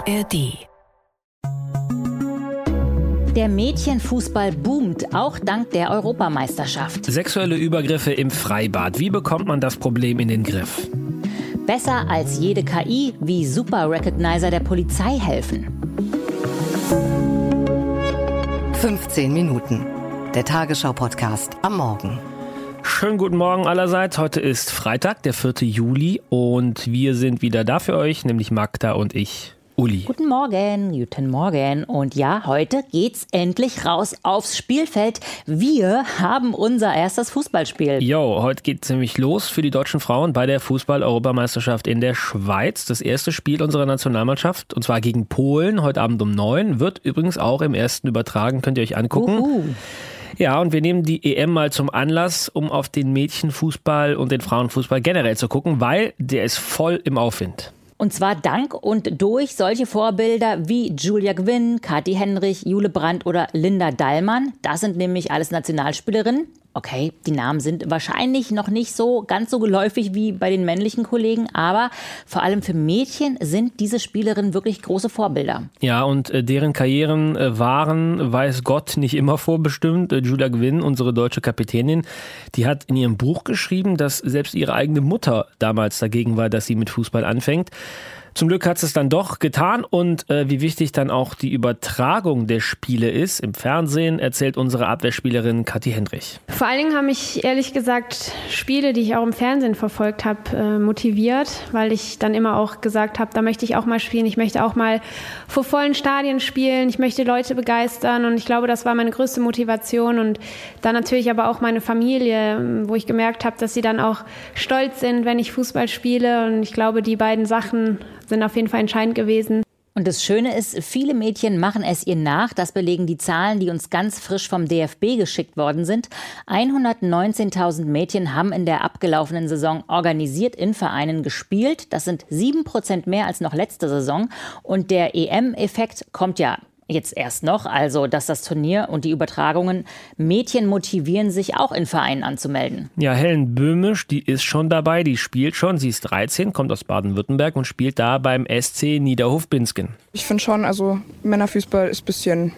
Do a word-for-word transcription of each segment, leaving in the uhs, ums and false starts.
A R D. Der Mädchenfußball boomt, auch dank der Europameisterschaft. Sexuelle Übergriffe im Freibad. Wie bekommt man das Problem in den Griff? Besser als jede K I, wie Super Recognizer der Polizei helfen. fünfzehn Minuten. Der Tagesschau-Podcast am Morgen. Schönen guten Morgen allerseits. Heute ist Freitag, der vierte Juli und wir sind wieder da für euch, nämlich Magda und ich, Uli. Guten Morgen, guten Morgen. Und ja, heute geht's endlich raus aufs Spielfeld. Wir haben unser erstes Fußballspiel. Jo, heute geht's nämlich los für die deutschen Frauen bei der Fußball-Europameisterschaft in der Schweiz. Das erste Spiel unserer Nationalmannschaft, und zwar gegen Polen, heute Abend um neun. Wird übrigens auch im ersten übertragen, könnt ihr euch angucken. Uhu. Ja, und wir nehmen die E M mal zum Anlass, um auf den Mädchenfußball und den Frauenfußball generell zu gucken, weil der ist voll im Aufwind. Und zwar dank und durch solche Vorbilder wie Julia Gwynn, Kathi Henrich, Jule Brandt oder Linda Dallmann. Das sind nämlich alles Nationalspielerinnen. Okay, die Namen sind wahrscheinlich noch nicht so ganz so geläufig wie bei den männlichen Kollegen, aber vor allem für Mädchen sind diese Spielerinnen wirklich große Vorbilder. Ja, und äh, deren Karrieren äh, waren, weiß Gott, nicht immer vorbestimmt. Äh, Julia Gwynn, unsere deutsche Kapitänin, die hat in ihrem Buch geschrieben, dass selbst ihre eigene Mutter damals dagegen war, dass sie mit Fußball anfängt. Zum Glück hat es dann doch getan, und äh, wie wichtig dann auch die Übertragung der Spiele ist im Fernsehen, erzählt unsere Abwehrspielerin Kathi Henrich. Vor allen Dingen haben mich ehrlich gesagt Spiele, die ich auch im Fernsehen verfolgt habe, äh, motiviert, weil ich dann immer auch gesagt habe, da möchte ich auch mal spielen, ich möchte auch mal vor vollen Stadien spielen, ich möchte Leute begeistern, und ich glaube, das war meine größte Motivation, und dann natürlich aber auch meine Familie, wo ich gemerkt habe, dass sie dann auch stolz sind, wenn ich Fußball spiele, und ich glaube, die beiden Sachen sind auf jeden Fall entscheidend gewesen. Und das Schöne ist, viele Mädchen machen es ihr nach. Das belegen die Zahlen, die uns ganz frisch vom D F B geschickt worden sind. hundertneunzehntausend Mädchen haben in der abgelaufenen Saison organisiert in Vereinen gespielt. Das sind sieben Prozent mehr als noch letzte Saison. Und der E M-Effekt kommt ja jetzt erst noch, also dass das Turnier und die Übertragungen Mädchen motivieren, sich auch in Vereinen anzumelden. Ja, Helen Böhmisch, die ist schon dabei, die spielt schon, sie ist dreizehn, kommt aus Baden-Württemberg und spielt da beim S C Niederhof-Binsken. Ich finde schon, also Männerfußball ist ein bisschen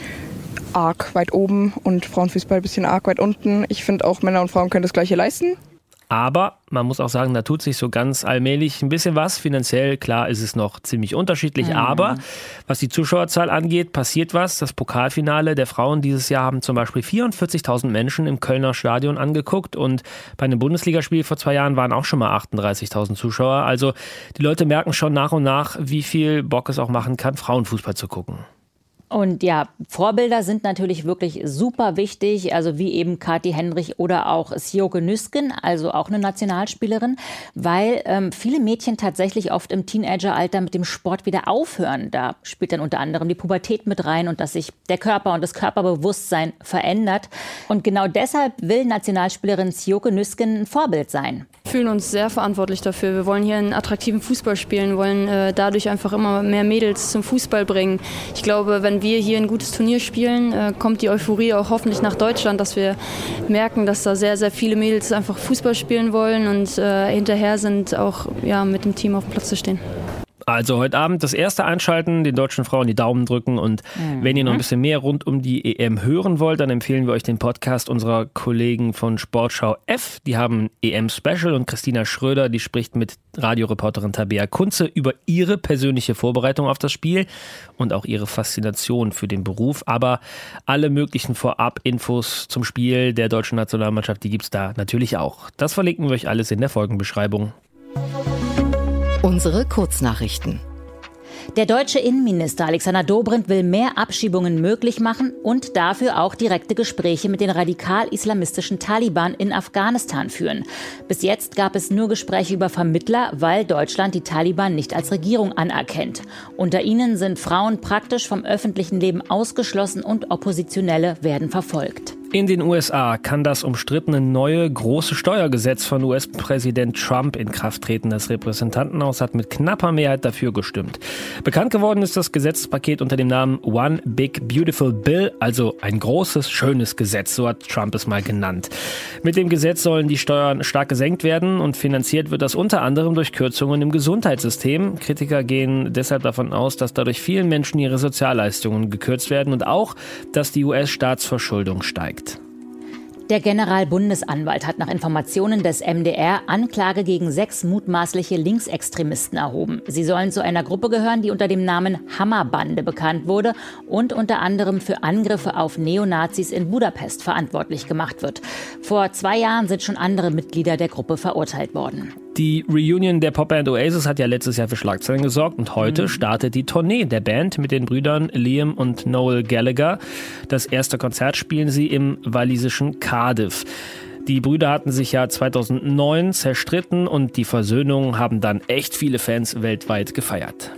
arg weit oben und Frauenfußball ein bisschen arg weit unten. Ich finde auch, Männer und Frauen können das Gleiche leisten. Aber man muss auch sagen, da tut sich so ganz allmählich ein bisschen was. Finanziell, klar, ist es noch ziemlich unterschiedlich. Mhm. Aber was die Zuschauerzahl angeht, passiert was. Das Pokalfinale der Frauen dieses Jahr haben zum Beispiel vierundvierzigtausend Menschen im Kölner Stadion angeguckt. Und bei einem Bundesligaspiel vor zwei Jahren waren auch schon mal achtunddreißigtausend Zuschauer. Also die Leute merken schon nach und nach, wie viel Bock es auch machen kann, Frauenfußball zu gucken. Und ja, Vorbilder sind natürlich wirklich super wichtig, also wie eben Kathi Henrich oder auch Sjoeke Nüsken, also auch eine Nationalspielerin, weil ähm, viele Mädchen tatsächlich oft im Teenageralter mit dem Sport wieder aufhören. Da spielt dann unter anderem die Pubertät mit rein und dass sich der Körper und das Körperbewusstsein verändert. Und genau deshalb will Nationalspielerin Sjoeke Nüsken ein Vorbild sein. Wir fühlen uns sehr verantwortlich dafür. Wir wollen hier einen attraktiven Fußball spielen, wollen äh, dadurch einfach immer mehr Mädels zum Fußball bringen. Ich glaube, wenn wir hier ein gutes Turnier spielen, äh, kommt die Euphorie auch hoffentlich nach Deutschland, dass wir merken, dass da sehr, sehr viele Mädels einfach Fußball spielen wollen und äh, hinterher sind, auch ja, mit dem Team auf dem Platz zu stehen. Also heute Abend das erste Einschalten, den deutschen Frauen die Daumen drücken, und mhm. wenn ihr noch ein bisschen mehr rund um die E M hören wollt, dann empfehlen wir euch den Podcast unserer Kollegen von Sportschau F. Die haben E M-Special, und Christina Schröder, die spricht mit Radioreporterin Tabea Kunze über ihre persönliche Vorbereitung auf das Spiel und auch ihre Faszination für den Beruf. Aber alle möglichen Vorab-Infos zum Spiel der deutschen Nationalmannschaft, die gibt es da natürlich auch. Das verlinken wir euch alles in der Folgenbeschreibung. Unsere Kurznachrichten. Der deutsche Innenminister Alexander Dobrindt will mehr Abschiebungen möglich machen und dafür auch direkte Gespräche mit den radikal-islamistischen Taliban in Afghanistan führen. Bis jetzt gab es nur Gespräche über Vermittler, weil Deutschland die Taliban nicht als Regierung anerkennt. Unter ihnen sind Frauen praktisch vom öffentlichen Leben ausgeschlossen und Oppositionelle werden verfolgt. In den U S A kann das umstrittene neue große Steuergesetz von U S-Präsident Trump in Kraft treten. Das Repräsentantenhaus hat mit knapper Mehrheit dafür gestimmt. Bekannt geworden ist das Gesetzespaket unter dem Namen One Big Beautiful Bill, also ein großes, schönes Gesetz, so hat Trump es mal genannt. Mit dem Gesetz sollen die Steuern stark gesenkt werden und finanziert wird das unter anderem durch Kürzungen im Gesundheitssystem. Kritiker gehen deshalb davon aus, dass dadurch vielen Menschen ihre Sozialleistungen gekürzt werden und auch, dass die U S-Staatsverschuldung steigt. Der Generalbundesanwalt hat nach Informationen des M D R Anklage gegen sechs mutmaßliche Linksextremisten erhoben. Sie sollen zu einer Gruppe gehören, die unter dem Namen Hammerbande bekannt wurde und unter anderem für Angriffe auf Neonazis in Budapest verantwortlich gemacht wird. Vor zwei Jahren sind schon andere Mitglieder der Gruppe verurteilt worden. Die Reunion der Popband Oasis hat ja letztes Jahr für Schlagzeilen gesorgt und heute mhm. startet die Tournee der Band mit den Brüdern Liam und Noel Gallagher. Das erste Konzert spielen sie im walisischen Cardiff. Die Brüder hatten sich ja zweitausendneun zerstritten und die Versöhnung haben dann echt viele Fans weltweit gefeiert.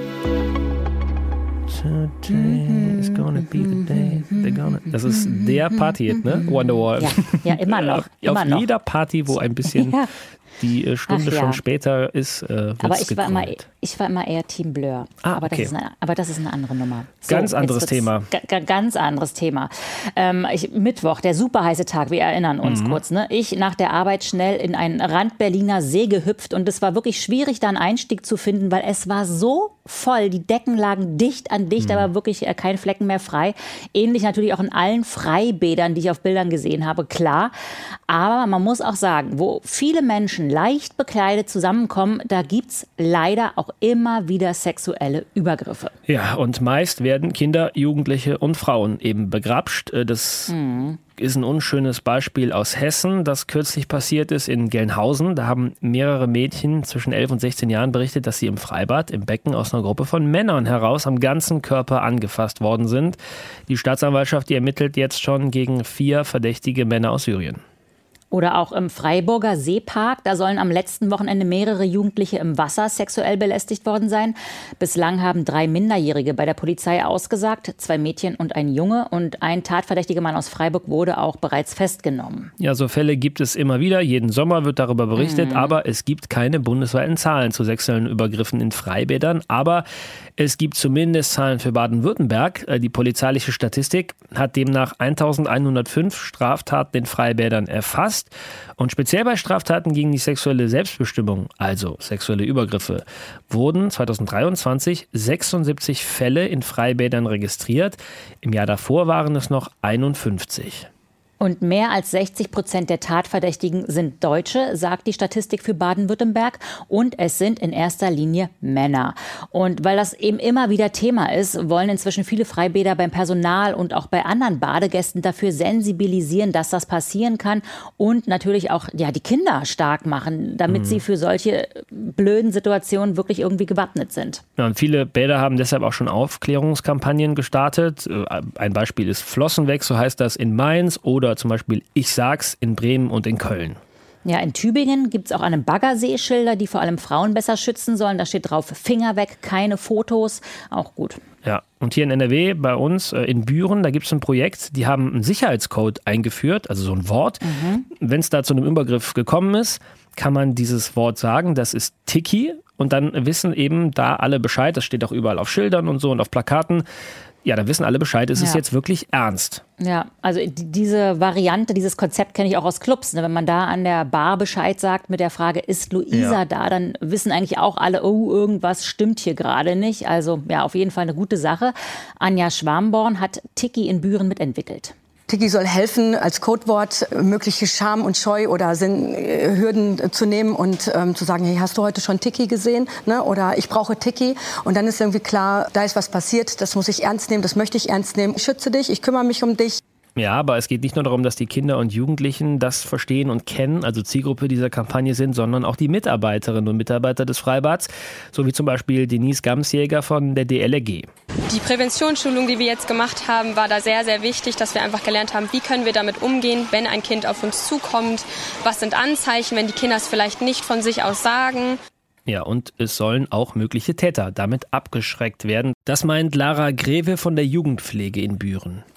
Today is gonna be the day they're gonna... Das ist der Party-Hit, ne? Wonderwall. Ja, ja, immer noch. Immer Auf noch. jeder Party, wo ein bisschen... Ja. Die Stunde ja. schon später ist, äh, wird's Aber ich war, immer, ich war immer eher Team Blur. Ah, aber, okay. das ist eine, aber das ist eine andere Nummer. So, ganz anderes Thema. G- ganz anderes Thema. Ähm, ich, Mittwoch, der super heiße Tag, wir erinnern uns mhm. kurz. Ne? Ich nach der Arbeit schnell in einen Rand-Berliner See gehüpft und es war wirklich schwierig, da einen Einstieg zu finden, weil es war so voll. Die Decken lagen dicht an dicht, mhm. aber wirklich kein Flecken mehr frei. Ähnlich natürlich auch in allen Freibädern, die ich auf Bildern gesehen habe, klar. Aber man muss auch sagen, wo viele Menschen leicht bekleidet zusammenkommen, da gibt's leider auch immer wieder sexuelle Übergriffe. Ja, und meist werden Kinder, Jugendliche und Frauen eben begrapscht. Das mhm. ist ein unschönes Beispiel aus Hessen, das kürzlich passiert ist in Gelnhausen. Da haben mehrere Mädchen zwischen elf und sechzehn Jahren berichtet, dass sie im Freibad im Becken aus einer Gruppe von Männern heraus am ganzen Körper angefasst worden sind. Die Staatsanwaltschaft, die ermittelt jetzt schon gegen vier verdächtige Männer aus Syrien. Oder auch im Freiburger Seepark. Da sollen am letzten Wochenende mehrere Jugendliche im Wasser sexuell belästigt worden sein. Bislang haben drei Minderjährige bei der Polizei ausgesagt, zwei Mädchen und ein Junge. Und ein tatverdächtiger Mann aus Freiburg wurde auch bereits festgenommen. Ja, so Fälle gibt es immer wieder. Jeden Sommer wird darüber berichtet. Mhm. Aber es gibt keine bundesweiten Zahlen zu sexuellen Übergriffen in Freibädern. Aber es gibt zumindest Zahlen für Baden-Württemberg. Die polizeiliche Statistik hat demnach eintausendeinhundertfünf Straftaten in Freibädern erfasst. Und speziell bei Straftaten gegen die sexuelle Selbstbestimmung, also sexuelle Übergriffe, wurden zweitausenddreiundzwanzig sechsundsiebzig Fälle in Freibädern registriert. Im Jahr davor waren es noch einundfünfzig. Und mehr als sechzig Prozent der Tatverdächtigen sind Deutsche, sagt die Statistik für Baden-Württemberg. Und es sind in erster Linie Männer. Und weil das eben immer wieder Thema ist, wollen inzwischen viele Freibäder beim Personal und auch bei anderen Badegästen dafür sensibilisieren, dass das passieren kann. Und natürlich auch ja, die Kinder stark machen, damit mhm. sie für solche blöden Situationen wirklich irgendwie gewappnet sind. Ja, und viele Bäder haben deshalb auch schon Aufklärungskampagnen gestartet. Ein Beispiel ist Flossenweg, so heißt das in Mainz, oder zum Beispiel Ich sag's in Bremen und in Köln. Ja, in Tübingen gibt es auch an einem Baggersee Schilder, die vor allem Frauen besser schützen sollen. Da steht drauf, Finger weg, keine Fotos. Auch gut. Ja, und hier in N R W bei uns in Büren, da gibt es ein Projekt, die haben einen Sicherheitscode eingeführt, also so ein Wort. Mhm. Wenn es da zu einem Übergriff gekommen ist, kann man dieses Wort sagen, das ist Tiki. Und dann wissen eben da alle Bescheid, das steht auch überall auf Schildern und so und auf Plakaten. Ja, da wissen alle Bescheid, es ja. ist jetzt wirklich ernst. Ja, also diese Variante, dieses Konzept kenne ich auch aus Clubs. Ne? Wenn man da an der Bar Bescheid sagt mit der Frage, ist Luisa ja. da, dann wissen eigentlich auch alle, oh, irgendwas stimmt hier gerade nicht. Also ja, auf jeden Fall eine gute Sache. Anja Schwamborn hat Tiki in Büren mitentwickelt. Tiki soll helfen, als Codewort mögliche Scham und Scheu oder Sinn, äh, Hürden zu nehmen und ähm, zu sagen, hey, hast du heute schon Tiki gesehen? Ne? Oder ich brauche Tiki. Und dann ist irgendwie klar, da ist was passiert, das muss ich ernst nehmen, das möchte ich ernst nehmen. Ich schütze dich, ich kümmere mich um dich. Ja, aber es geht nicht nur darum, dass die Kinder und Jugendlichen das verstehen und kennen, also Zielgruppe dieser Kampagne sind, sondern auch die Mitarbeiterinnen und Mitarbeiter des Freibads, so wie zum Beispiel Denise Gamsjäger von der D L R G. Die Präventionsschulung, die wir jetzt gemacht haben, war da sehr, sehr wichtig, dass wir einfach gelernt haben, wie können wir damit umgehen, wenn ein Kind auf uns zukommt, was sind Anzeichen, wenn die Kinder es vielleicht nicht von sich aus sagen. Ja, und es sollen auch mögliche Täter damit abgeschreckt werden. Das meint Lara Greve von der Jugendpflege in Büren.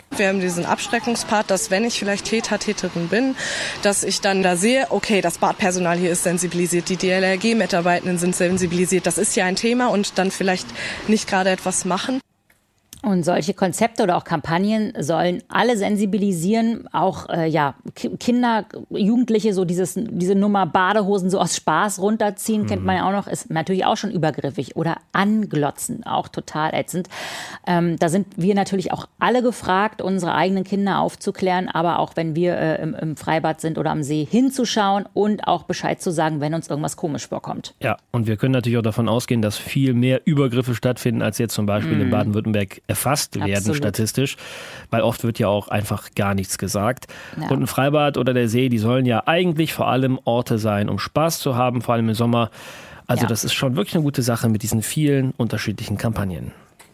Wir haben diesen Abschreckungspart, dass wenn ich vielleicht Täter, Täterin bin, dass ich dann da sehe, okay, das Badpersonal hier ist sensibilisiert, die D L R G-Mitarbeitenden sind sensibilisiert, das ist ja ein Thema und dann vielleicht nicht gerade etwas machen. Und solche Konzepte oder auch Kampagnen sollen alle sensibilisieren, auch äh, ja, Kinder, Jugendliche, so dieses, diese Nummer Badehosen so aus Spaß runterziehen, mhm. kennt man ja auch noch, ist natürlich auch schon übergriffig. Oder anglotzen, auch total ätzend. Ähm, da sind wir natürlich auch alle gefragt, unsere eigenen Kinder aufzuklären, aber auch wenn wir äh, im, im Freibad sind oder am See, hinzuschauen und auch Bescheid zu sagen, wenn uns irgendwas komisch vorkommt. Ja, und wir können natürlich auch davon ausgehen, dass viel mehr Übergriffe stattfinden, als jetzt zum Beispiel mhm. in Baden-Württemberg erfasst werden. Absolut. Statistisch, weil oft wird ja auch einfach gar nichts gesagt. Ja. Und ein Freibad oder der See, die sollen ja eigentlich vor allem Orte sein, um Spaß zu haben, vor allem im Sommer. Also ja. das ist schon wirklich eine gute Sache mit diesen vielen unterschiedlichen Kampagnen.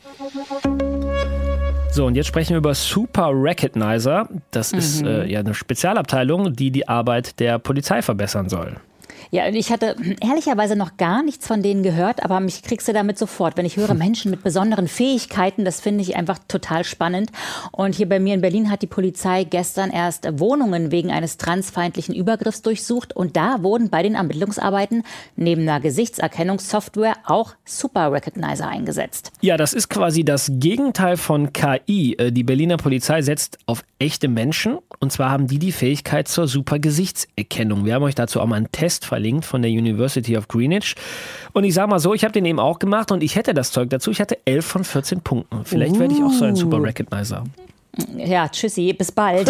So, und jetzt sprechen wir über Super Recognizer. Das mhm. ist äh, ja eine Spezialabteilung, die die Arbeit der Polizei verbessern soll. Ja, ich hatte ehrlicherweise noch gar nichts von denen gehört, aber mich kriegst du damit sofort. Wenn ich höre Menschen mit besonderen Fähigkeiten, das finde ich einfach total spannend. Und hier bei mir in Berlin hat die Polizei gestern erst Wohnungen wegen eines transfeindlichen Übergriffs durchsucht. Und da wurden bei den Ermittlungsarbeiten neben einer Gesichtserkennungssoftware auch Super Recognizer eingesetzt. Ja, das ist quasi das Gegenteil von K I. Die Berliner Polizei setzt auf echte Menschen. Und zwar haben die die Fähigkeit zur Super Gesichtserkennung. Wir haben euch dazu auch mal einen Test verlinkt von der University of Greenwich. Und ich sage mal so, ich habe den eben auch gemacht und ich hätte das Zeug dazu. Ich hatte elf von vierzehn Punkten. Vielleicht uh. werde ich auch so ein Super Recognizer. Ja, tschüssi, bis bald.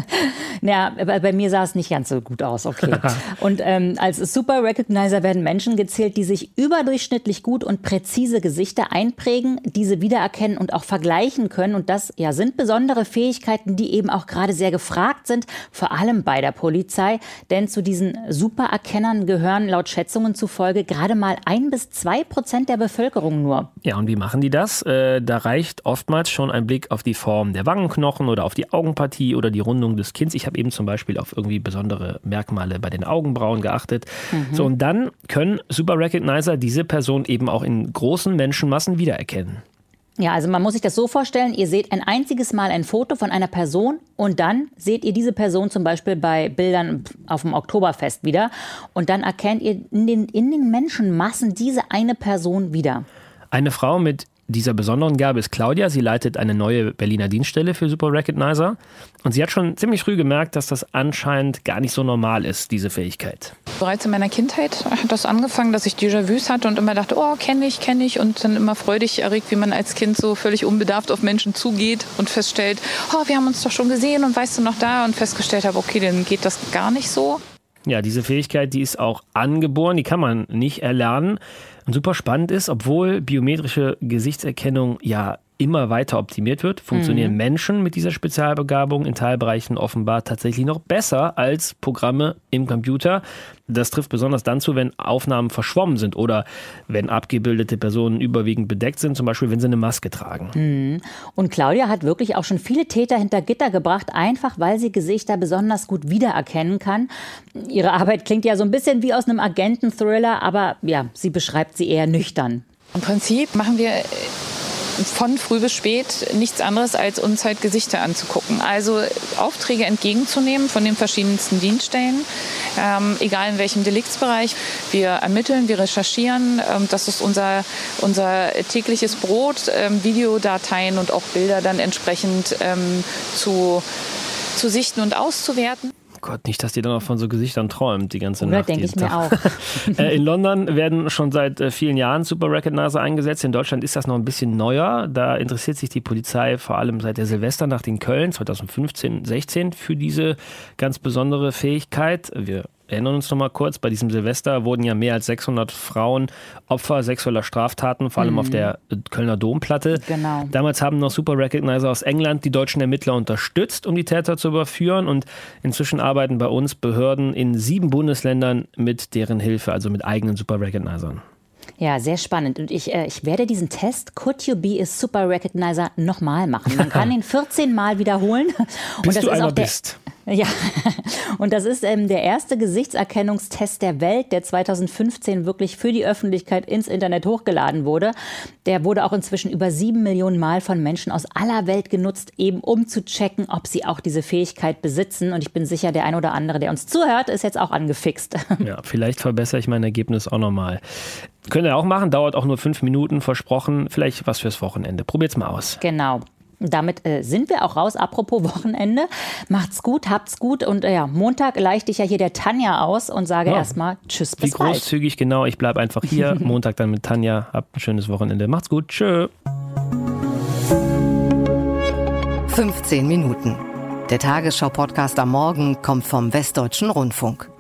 Ja, bei mir sah es nicht ganz so gut aus, okay. Und ähm, als Super Recognizer werden Menschen gezählt, die sich überdurchschnittlich gut und präzise Gesichter einprägen, diese wiedererkennen und auch vergleichen können. Und das ja, sind besondere Fähigkeiten, die eben auch gerade sehr gefragt sind, vor allem bei der Polizei. Denn zu diesen Supererkennern gehören laut Schätzungen zufolge gerade mal ein bis zwei Prozent der Bevölkerung nur. Ja, und wie machen die das? Äh, da reicht oftmals schon ein Blick auf die Form der Wangen, Knochen oder auf die Augenpartie oder die Rundung des Kinns. Ich habe eben zum Beispiel auf irgendwie besondere Merkmale bei den Augenbrauen geachtet. Mhm. So, und dann können Super Recognizer diese Person eben auch in großen Menschenmassen wiedererkennen. Ja, also man muss sich das so vorstellen, ihr seht ein einziges Mal ein Foto von einer Person und dann seht ihr diese Person zum Beispiel bei Bildern auf dem Oktoberfest wieder und dann erkennt ihr in den, in den Menschenmassen diese eine Person wieder. Eine Frau mit dieser besonderen Gabe ist Claudia. Sie leitet eine neue Berliner Dienststelle für Super Recognizer. Und sie hat schon ziemlich früh gemerkt, dass das anscheinend gar nicht so normal ist, diese Fähigkeit. Bereits in meiner Kindheit hat das angefangen, dass ich Déjà-vus hatte und immer dachte, oh, kenne ich, kenne ich. Und dann immer freudig erregt, wie man als Kind so völlig unbedarft auf Menschen zugeht und feststellt, oh, wir haben uns doch schon gesehen und weißt du noch da? Und festgestellt habe, okay, dann geht das gar nicht so. Ja, diese Fähigkeit, die ist auch angeboren, die kann man nicht erlernen. Und super spannend ist, obwohl biometrische Gesichtserkennung ja immer weiter optimiert wird, funktionieren mhm. Menschen mit dieser Spezialbegabung in Teilbereichen offenbar tatsächlich noch besser als Programme im Computer. Das trifft besonders dann zu, wenn Aufnahmen verschwommen sind oder wenn abgebildete Personen überwiegend bedeckt sind, zum Beispiel wenn sie eine Maske tragen. Mhm. Und Claudia hat wirklich auch schon viele Täter hinter Gitter gebracht, einfach weil sie Gesichter besonders gut wiedererkennen kann. Ihre Arbeit klingt ja so ein bisschen wie aus einem Agenten-Thriller, aber ja, sie beschreibt sie eher nüchtern. Im Prinzip machen wir von früh bis spät nichts anderes, als uns halt Gesichter anzugucken. Also Aufträge entgegenzunehmen von den verschiedensten Dienststellen, ähm, egal in welchem Deliktsbereich. Wir ermitteln, wir recherchieren. Ähm, das ist unser, unser tägliches Brot, ähm, Videodateien und auch Bilder dann entsprechend ähm, zu, zu sichten und auszuwerten. Gott, nicht, dass die dann auch von so Gesichtern träumt, die ganze Oder Nacht. denke ich Tag. mir auch. In London werden schon seit vielen Jahren Super Recognizer eingesetzt. In Deutschland ist das noch ein bisschen neuer. Da interessiert sich die Polizei vor allem seit der Silvesternacht in Köln zwanzig fünfzehn sechzehn für diese ganz besondere Fähigkeit. Wir erinnern uns noch mal kurz, bei diesem Silvester wurden ja mehr als sechshundert Frauen Opfer sexueller Straftaten, vor allem mhm. auf der Kölner Domplatte. Genau. Damals haben noch Super Recognizer aus England die deutschen Ermittler unterstützt, um die Täter zu überführen. Und inzwischen arbeiten bei uns Behörden in sieben Bundesländern mit deren Hilfe, also mit eigenen Super Recognizern. Ja, sehr spannend. Und ich, äh, ich werde diesen Test Could You Be a Super Recognizer nochmal machen. Man kann ihn vierzehn Mal wiederholen. Und Bis das du ist einmal auch der, bist. Ja, und das ist ähm, der erste Gesichtserkennungstest der Welt, der zweitausendfünfzehn wirklich für die Öffentlichkeit ins Internet hochgeladen wurde. Der wurde auch inzwischen über sieben Millionen Mal von Menschen aus aller Welt genutzt, eben um zu checken, ob sie auch diese Fähigkeit besitzen. Und ich bin sicher, der ein oder andere, der uns zuhört, ist jetzt auch angefixt. Ja, vielleicht verbessere ich mein Ergebnis auch nochmal. Könnt ihr auch machen, dauert auch nur fünf Minuten, versprochen. Vielleicht was fürs Wochenende. Probiert's mal aus. Genau. Damit äh, sind wir auch raus. Apropos Wochenende. Macht's gut, habt's gut. Und äh, ja, Montag leichte ich ja hier der Tanja aus und sage ja. erstmal Tschüss, bis Wie großzügig, bald. Genau. Ich bleibe einfach hier. Montag dann mit Tanja. Habt ein schönes Wochenende. Macht's gut. Tschö. fünfzehn Minuten. Der Tagesschau-Podcast am Morgen kommt vom Westdeutschen Rundfunk.